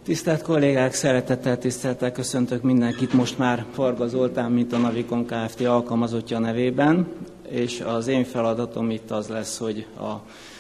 Tisztelt kollégák, szeretettel, tisztelettel köszöntök mindenkit, most már Farga Zoltán, mint a Navicon Kft. Alkalmazottja nevében, és az én feladatom itt az lesz, hogy a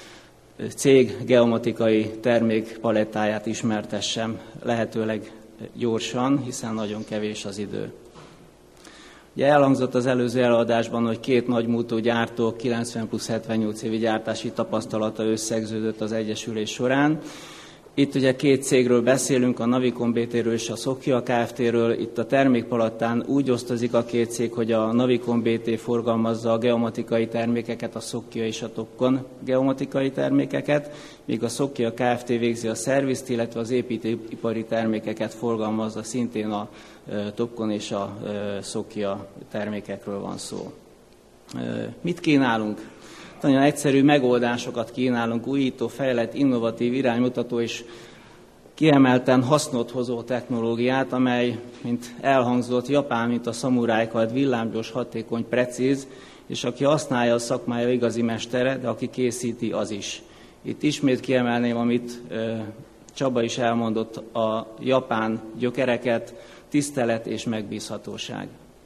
cég geomatikai termékpalettáját ismertessem lehetőleg gyorsan, hiszen nagyon kevés az idő. Ugye elhangzott az előző előadásban, hogy két nagymúltú gyártó 90 plusz 78 évi gyártási tapasztalata összegződött az egyesülés során. Itt ugye két cégről beszélünk, a Navicon BT-ről és a Soccia Kft-ről. Itt a termékpalettán úgy osztozik a két cég, hogy a Navicon BT forgalmazza a geomatikai termékeket, a Soccia és a Topcon geomatikai termékeket, míg a Soccia Kft. Végzi a szervizt, illetve az építőipari termékeket forgalmazza, szintén a Topcon és a Soccia termékekről van szó. Mit kínálunk? Nagyon egyszerű megoldásokat kínálunk, újító, fejlett, innovatív, iránymutató és kiemelten hasznot hozó technológiát, amely, mint elhangzott, japán, mint a szamurájkard, villámgyors, hatékony, precíz, és aki használja, a szakmája igazi mestere, de aki készíti, az is. Itt ismét kiemelném, amit Csaba is elmondott, a japán gyökereket, tisztelet és megbízhatóság.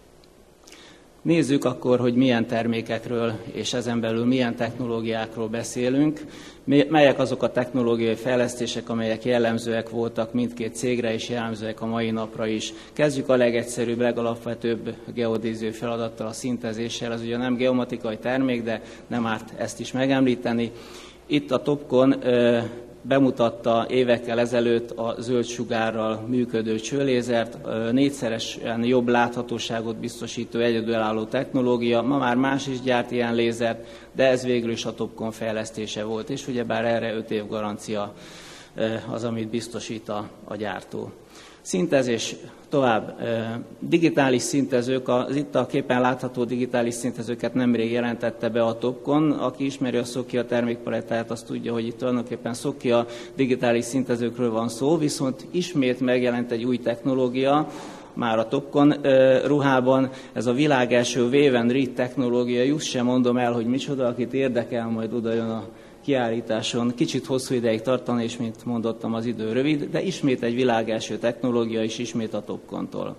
Nézzük akkor, hogy milyen termékekről és ezen belül milyen technológiákról beszélünk, melyek azok a technológiai fejlesztések, amelyek jellemzőek voltak mindkét cégre és jellemzőek a mai napra is. Kezdjük a legegyszerűbb, legalapvetőbb geodéziai feladattal, a szintezéssel. Ez ugye nem geomatikai termék, de nem árt ezt is megemlíteni. Itt a Topcon bemutatta évekkel ezelőtt a zöld sugárral működő csőlézert, négyszeresen jobb láthatóságot biztosító egyedülálló technológia. Ma már más is gyárt ilyen lézert, de ez végül is a Topcon fejlesztése volt, és ugyebár erre 5 év garancia az, amit biztosít a gyártó. Szintezés tovább. Digitális szintezők, az itt a képen látható digitális szintezőket nemrég jelentette be a Topcon. Aki ismeri a Soccia termékpalettáját, azt tudja, hogy itt tulajdonképpen Soccia digitális szintezőkről van szó, viszont ismét megjelent egy új technológia, már a Topcon ruhában, ez a világ első Wave and Read technológia, just sem mondom el, hogy micsoda, akit érdekel, majd oda jön a kiállításon. Kicsit hosszú ideig tartani, és mint mondottam, az idő rövid, de ismét egy világelső technológia, és ismét a Topcontól.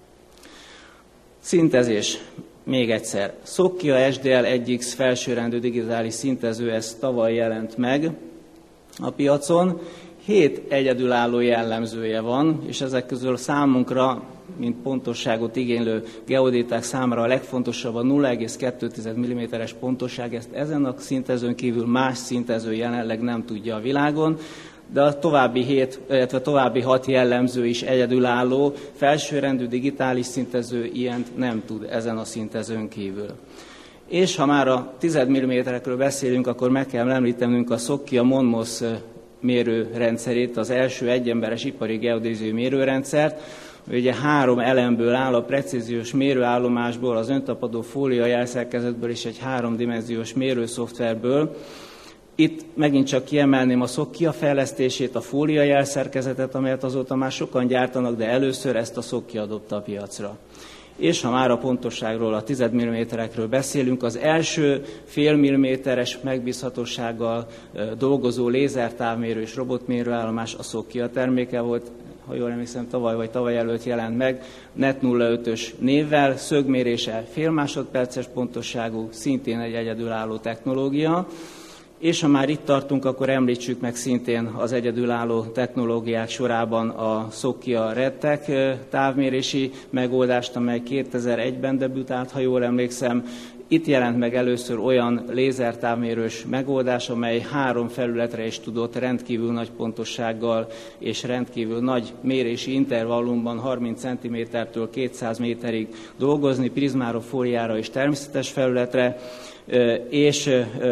Szintezés. Még egyszer. Soccia SDL 1X felsőrendű digitális szintező, ez tavaly jelent meg a piacon. 7 egyedülálló jellemzője van, és ezek közül számunkra, mint pontosságot igénylő geodéták számára a legfontosabb a 0,2 mm-es pontosság. Ezt ezen a szintezőn kívül más szintező jelenleg nem tudja a világon, de a további 6 jellemző is egyedülálló, felsőrendű digitális szintező ilyent nem tud ezen a szintezőn kívül. És ha már a 10 mm-ekről beszélünk, akkor meg kell említenünk a Soccia Monmos mérőrendszerét, az első egyemberes ipari geodéziai mérőrendszert. Ugye 3 elemből áll, a precíziós mérőállomásból, az öntapadó fólia jelszerkezetből és egy 3-dimenziós mérőszoftverből. Itt megint csak kiemelném a Soccia fejlesztését, a fólia jelszerkezetet, amelyet azóta már sokan gyártanak, de először ezt a Soccia dobta a piacra. És ha már a pontosságról, a 10 mm-ekről beszélünk, az első fél milliméteres megbízhatósággal dolgozó lézertávmérő és robotmérőállomás a Soccia terméke volt, ha jól emlékszem, tavaly vagy tavaly előtt jelent meg, NET 05-ös névvel, szögmérése fél másodperces pontosságú, szintén egy egyedülálló technológia. És ha már itt tartunk, akkor említsük meg szintén az egyedülálló technológiák sorában a Soccia RedTech távmérési megoldást, amely 2001-ben debütált, ha jól emlékszem. Itt jelent meg először olyan lézertávmérős megoldás, amely 3 felületre is tudott rendkívül nagy pontossággal és rendkívül nagy mérési intervallumban 30 cm-től 200 méterig dolgozni, prizmára, fóliára és természetes felületre, és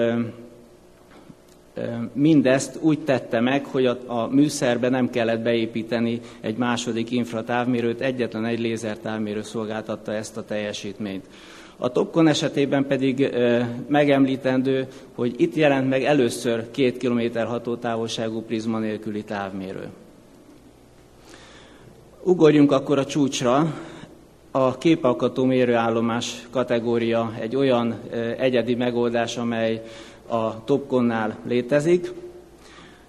mindezt úgy tette meg, hogy a műszerbe nem kellett beépíteni egy második infratávmérőt, egyetlen egy lézertávmérő szolgáltatta ezt a teljesítményt. A Topcon esetében pedig megemlítendő, hogy itt jelent meg először 2 km hatótávolságú prizma nélküli távmérő. Ugorjunk akkor a csúcsra. A képalkotó mérőállomás kategória egy olyan egyedi megoldás, amely a Topconnál létezik.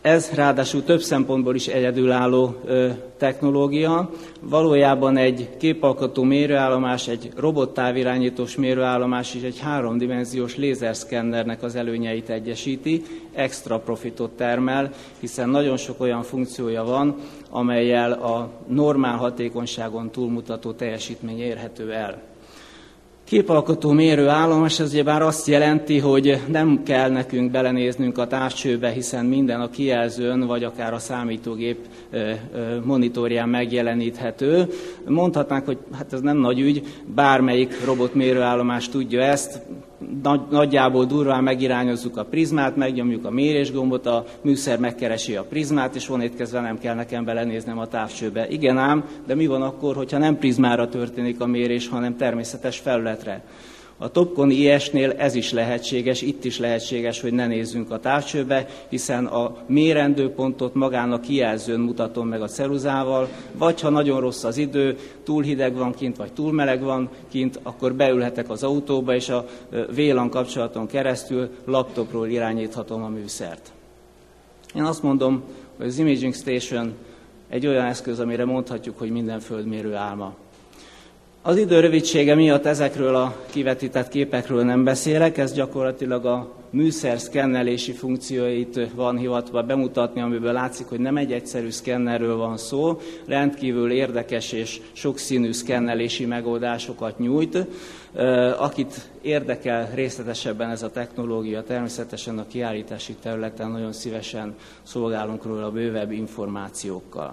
Ez ráadásul több szempontból is egyedülálló technológia. Valójában egy képalkotó mérőállomás, egy robottávirányítós mérőállomás és egy 3-dimenziós lézerszkennernek az előnyeit egyesíti, extra profitot termel, hiszen nagyon sok olyan funkciója van, amellyel a normál hatékonyságon túlmutató teljesítmény érhető el. Képalkotó mérőállomás, ez ugyebár azt jelenti, hogy nem kell nekünk belenéznünk a távcsőbe, hiszen minden a kijelzőn, vagy akár a számítógép monitorján megjeleníthető. Mondhatnánk, hogy hát ez nem nagy ügy, bármelyik robotmérőállomás tudja ezt, nagyjából durván megirányozzuk a prizmát, megnyomjuk a mérésgombot, a műszer megkeresi a prizmát, és onnét kezdve nem kell nekem belenéznem a távcsőbe. Igen ám, de mi van akkor, hogyha nem prizmára történik a mérés, hanem természetes felületre? A Topcon IS-nél ez is lehetséges, itt is lehetséges, hogy ne nézzünk a távcsőbe, hiszen a mérendő pontot magán a kijelzőn mutatom meg a ceruzával, vagy ha nagyon rossz az idő, túl hideg van kint, vagy túl meleg van kint, akkor beülhetek az autóba, és a VLAN kapcsolaton keresztül laptopról irányíthatom a műszert. Én azt mondom, hogy az Imaging Station egy olyan eszköz, amire mondhatjuk, hogy minden földmérő álma. Az idő rövidsége miatt ezekről a kivetített képekről nem beszélek, ez gyakorlatilag a műszer szkennelési funkcióit van hivatva bemutatni, amiből látszik, hogy nem egy egyszerű szkennerről van szó, rendkívül érdekes és sokszínű szkennelési megoldásokat nyújt. Akit érdekel részletesebben ez a technológia, természetesen a kiállítási területen nagyon szívesen szolgálunk róla bővebb információkkal.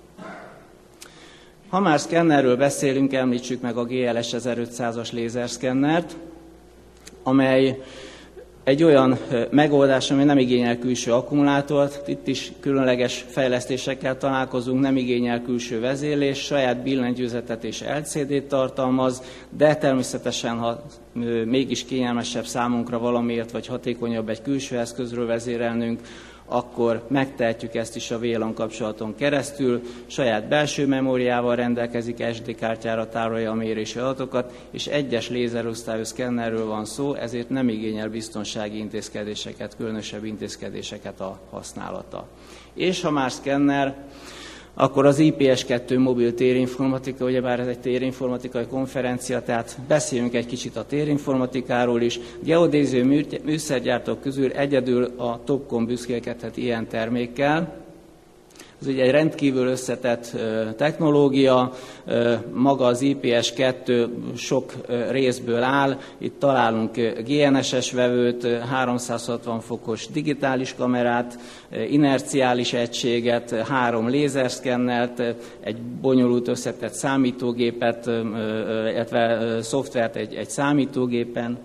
Ha már szkennerről beszélünk, említsük meg a GLS 1500-as lézerszkennert, amely egy olyan megoldás, ami nem igényel külső akkumulátort, itt is különleges fejlesztésekkel találkozunk, nem igényel külső vezérlés, saját billentyűzetet és LCD-t tartalmaz, de természetesen, ha mégis kényelmesebb számunkra valamiért, vagy hatékonyabb egy külső eszközről vezérelnünk, akkor megtehetjük ezt is a VLAN kapcsolaton keresztül, saját belső memóriával rendelkezik, SD kártyára tárolja a mérési adatokat, és egyes lézerosztályú szkennerről van szó, ezért nem igényel biztonsági intézkedéseket, különösebb intézkedéseket a használata. És ha már szkenner, akkor az IPS2 mobil térinformatika, ugyebár ez egy térinformatikai konferencia, tehát beszéljünk egy kicsit a térinformatikáról is. Geodéziai műszergyártók közül egyedül a Topcon büszkélkedhet ilyen termékkel. Ez ugye egy rendkívül összetett technológia, maga az IPS2 sok részből áll, itt találunk GNSS vevőt, 360 fokos digitális kamerát, inerciális egységet, 3 lézerszkennert, egy bonyolult összetett számítógépet, illetve szoftvert egy számítógépen,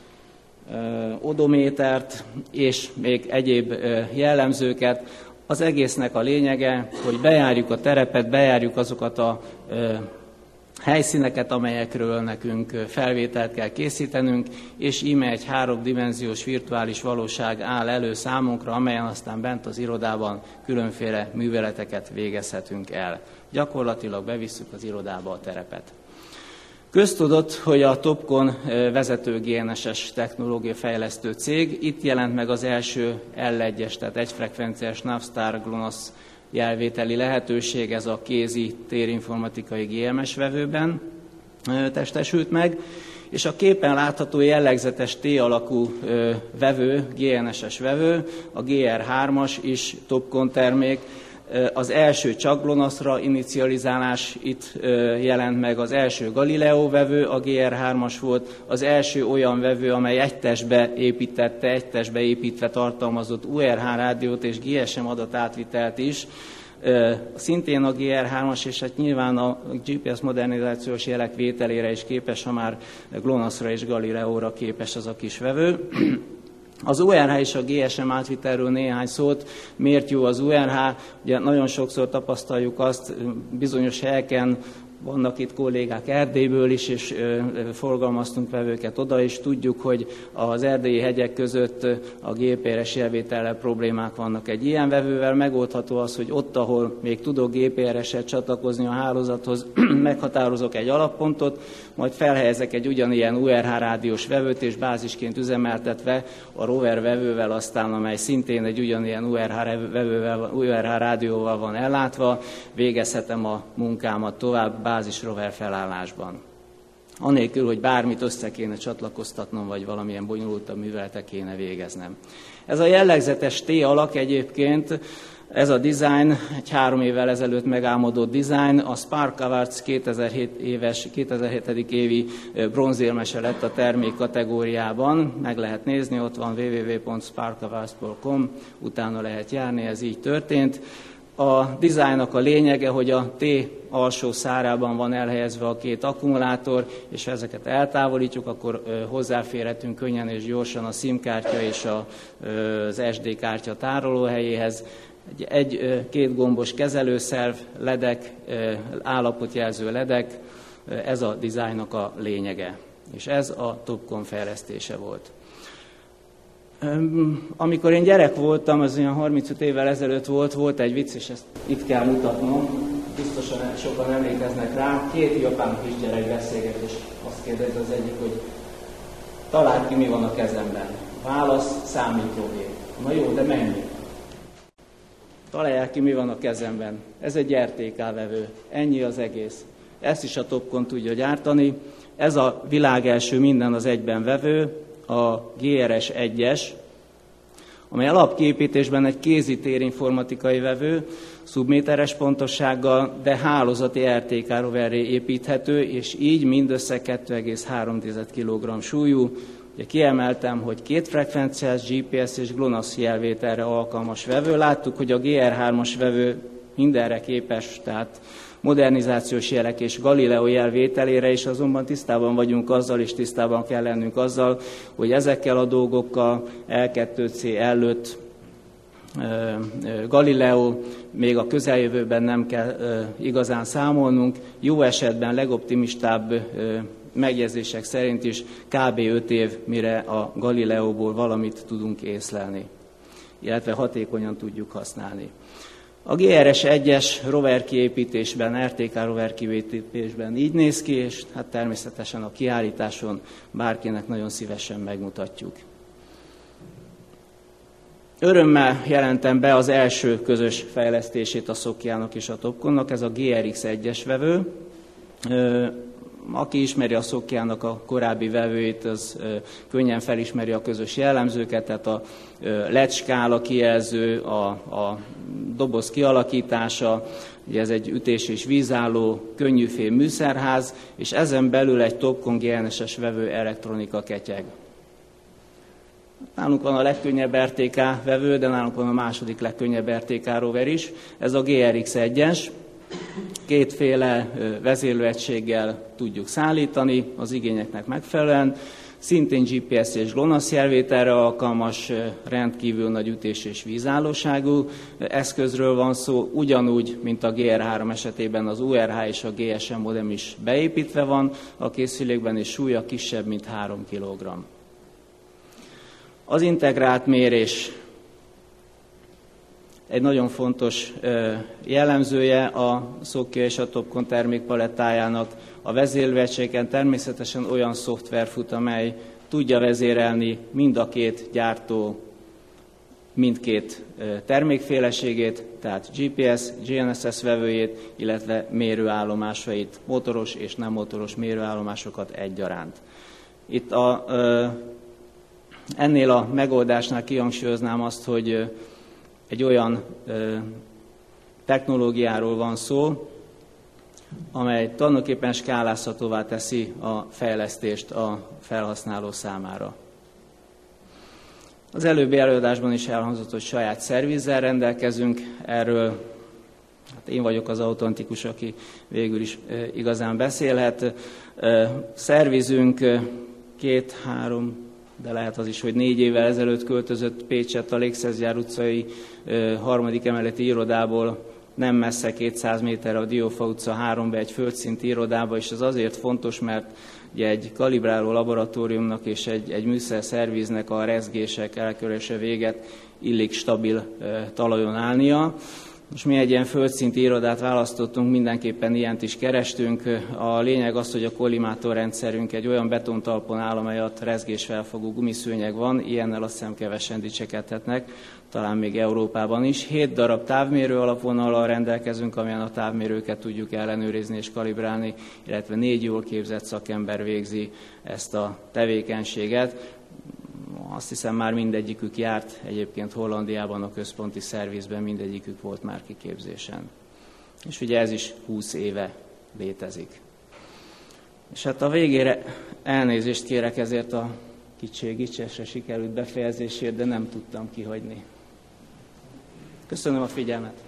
odométert és még egyéb jellemzőket. Az egésznek a lényege, hogy bejárjuk a terepet, bejárjuk azokat a helyszíneket, amelyekről nekünk felvételt kell készítenünk, és íme egy 3-dimenziós virtuális valóság áll elő számunkra, amelyen aztán bent az irodában különféle műveleteket végezhetünk el. Gyakorlatilag bevisszük az irodába a terepet. Köztudott, hogy a Topcon vezető GNSS technológia fejlesztő cég, itt jelent meg az első L1-es, tehát egyfrekvenciás Navstar GLONASS jelvételi lehetőség, ez a kézi térinformatikai GMS vevőben testesült meg, és a képen látható jellegzetes T-alakú vevő, GNSS vevő, a GR3-as is Topcon termék. Az első csak GLONASS-ra inicializálás itt jelent meg, az első Galileo vevő, a GR3-as volt, az első olyan vevő, amely egy testbe építve tartalmazott URH rádiót és GSM adatátvitelt is, szintén a GR3-as, és hát nyilván a GPS modernizációs jelek vételére is képes, ha már GLONASS-ra és Galileóra képes az a kis vevő. Az URH és a GSM átvitelről néhány szót. Miért jó az URH? Ugye nagyon sokszor tapasztaljuk azt bizonyos helyeken, vannak itt kollégák Erdélyből is, és forgalmaztunk vevőket oda, és tudjuk, hogy az erdélyi hegyek között a GPRS jelvétellel problémák vannak. Egy ilyen vevővel megoldható az, hogy ott, ahol még tudok GPRS-et csatlakozni a hálózathoz, meghatározok egy alappontot, majd felhelyezek egy ugyanilyen URH rádiós vevőt, és bázisként üzemeltetve a rover vevővel aztán, amely szintén egy ugyanilyen URH rádióval van ellátva, végezhetem a munkámat tovább bázis rover felállásban. Anélkül, hogy bármit össze kéne csatlakoztatnom, vagy valamilyen bonyolultabb műveletet kéne végeznem. Ez a jellegzetes T-alak egyébként, ez a design, egy 3 évvel ezelőtt megálmodott design, a Spark Awards 2007. évi bronzérmese lett a termék kategóriában, meg lehet nézni, ott van www.sparkawards.com, utána lehet járni, ez így történt. A dizájnnak a lényege, hogy a T alsó szárában van elhelyezve a 2 akkumulátor, és ha ezeket eltávolítjuk, akkor hozzáférhetünk könnyen és gyorsan a SIM-kártya és az SD kártya tárolóhelyéhez. Két gombos kezelőszerv, ledek, állapotjelző ledek, ez a dizájnnak a lényege. És ez a Topcon fejlesztése volt. Amikor én gyerek voltam, az olyan 35 évvel ezelőtt volt egy vicc, és ezt itt kell mutatnom, biztosan sokan emlékeznek rá, 2 japán kisgyerek beszélget, és azt kérdezi az egyik, hogy találd ki, mi van a kezemben. Válasz, számítógép. Na jó, de mennyi? Találják ki, mi van a kezemben. Ez egy RTK-vevő. Ennyi az egész. Ezt is a Topcon tudja gyártani. Ez a világ első minden az egyben vevő, a GRS 1-es, amely alapkiépítésben egy kézi térinformatikai vevő, szubméteres pontossággal, de hálózati RTK roverré építhető, és így mindössze 2,3 kg súlyú. Ugye kiemeltem, hogy 2 frekvenciás GPS és GLONASS jelvételre alkalmas vevő. Láttuk, hogy a GR3-as vevő mindenre képes, tehát modernizációs jelek és Galileo jelvételére is, azonban tisztában vagyunk azzal, és tisztában kell lennünk azzal, hogy ezekkel a dolgokkal L2C, L5, Galileo még a közeljövőben nem kell igazán számolnunk. Jó esetben legoptimistább megjegyzések szerint is kb. 5 év, mire a Galileóból valamit tudunk észlelni, illetve hatékonyan tudjuk használni. A GRS 1-es rover kiépítésben, RTK rover kiépítésben így néz ki, és hát természetesen a kiállításon bárkinek nagyon szívesen megmutatjuk. Örömmel jelentem be az első közös fejlesztését a Szokiának és a Topconnak, ez a GRX 1-es vevő. Aki ismeri a Szokiának a korábbi vevőit, az könnyen felismeri a közös jellemzőket, tehát a LED skála kijelző, a doboz kialakítása, ugye ez egy ütés- és vízálló, könnyűfém műszerház, és ezen belül egy Topcon GNSS vevő elektronika ketyeg. Nálunk van a legkönnyebb RTK vevő, de nálunk van a második legkönnyebb RTK rover is, ez a GRX 1-es. 2 féle vezérlőegységgel tudjuk szállítani az igényeknek megfelelően. Szintén GPS és GLONASS jelvételre alkalmas, rendkívül nagy ütés- és vízállóságú eszközről van szó, ugyanúgy, mint a GR3 esetében az URH és a GSM modem is beépítve van a készülékben, és súlya kisebb, mint 3 kg. Az integrált mérés egy nagyon fontos jellemzője a Szokia és a Topcon termékpalettájának. A vezérlőegységen természetesen olyan szoftver fut, amely tudja vezérelni mind a 2 gyártó mindkét termékféleségét, tehát GPS, GNSS vevőjét, illetve mérőállomásait, motoros és nem motoros mérőállomásokat egyaránt. Itt ennél a megoldásnál kihangsúlyoznám azt, hogy egy olyan technológiáról van szó, amely tulajdonképpen skálázhatóvá teszi a fejlesztést a felhasználó számára. Az előbbi előadásban is elhangzott, hogy saját szervizzel rendelkezünk, erről hát én vagyok az autentikus, aki végül is igazán beszélhet. Szervizünk 2-3, de lehet az is, hogy 4 évvel ezelőtt költözött Pécsett a Légszergyár utcai 3. emeleti irodából nem messze 200 méterre a Diófa utca 3-ba egy földszinti irodába, és ez azért fontos, mert ugye egy kalibráló laboratóriumnak és egy műszerszerviznek a rezgések elkerülése véget illik stabil talajon állnia. Most mi egy ilyen földszinti irodát választottunk, mindenképpen ilyent is kerestünk. A lényeg az, hogy a kollimátorrendszerünk egy olyan betontalpon áll, amely alatt rezgésfelfogó gumiszőnyeg van, ilyennel azt hiszem kevesen dicsekedhetnek, talán még Európában is. 7 darab távmérő alapvonallal rendelkezünk, amelyen a távmérőket tudjuk ellenőrizni és kalibrálni, illetve 4 jól képzett szakember végzi ezt a tevékenységet. Azt hiszem már mindegyikük járt egyébként Hollandiában, a központi szervizben, mindegyikük volt már kiképzésen. És ugye ez is 20 éve létezik. És hát a végére elnézést kérek ezért a gicsesre sikerült befejezésért, de nem tudtam kihagyni. Köszönöm a figyelmet!